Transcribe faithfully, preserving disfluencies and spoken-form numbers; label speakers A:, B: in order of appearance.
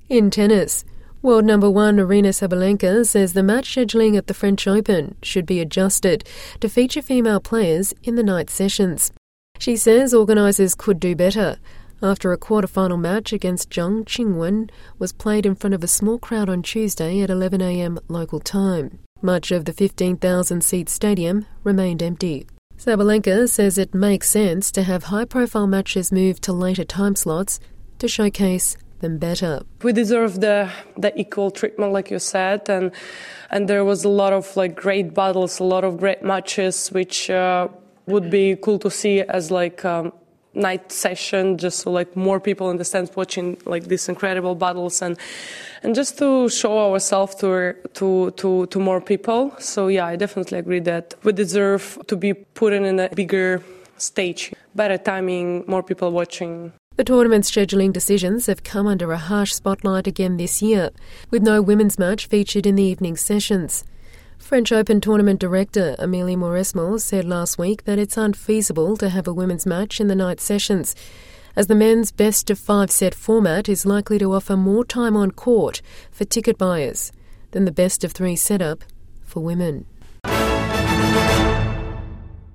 A: In tennis, world number one Aryna Sabalenka says the match scheduling at the French Open should be adjusted to feature female players in the night sessions. She says organisers could do better after a quarter-final match against Zheng Qinwen was played in front of a small crowd on Tuesday at eleven a m local time. Much of the fifteen thousand seat stadium remained empty. Sabalenka says it makes sense to have high-profile matches moved to later time slots to showcase them better.
B: We deserve the the equal treatment, like you said, and and there was a lot of like great battles, a lot of great matches, which uh, would be cool to see as like um, night session, just so like more people in the stands watching like these incredible battles, and and just to show ourselves to to to to more people. So yeah, I definitely agree that we deserve to be put in a bigger stage, better timing, more people watching.
A: The tournament's scheduling decisions have come under a harsh spotlight again this year, with no women's match featured in the evening sessions. French Open tournament director Amélie Mauresmo said last week that it's unfeasible to have a women's match in the night sessions, as the men's best-of-five set format is likely to offer more time on court for ticket buyers than the best-of-three setup for women.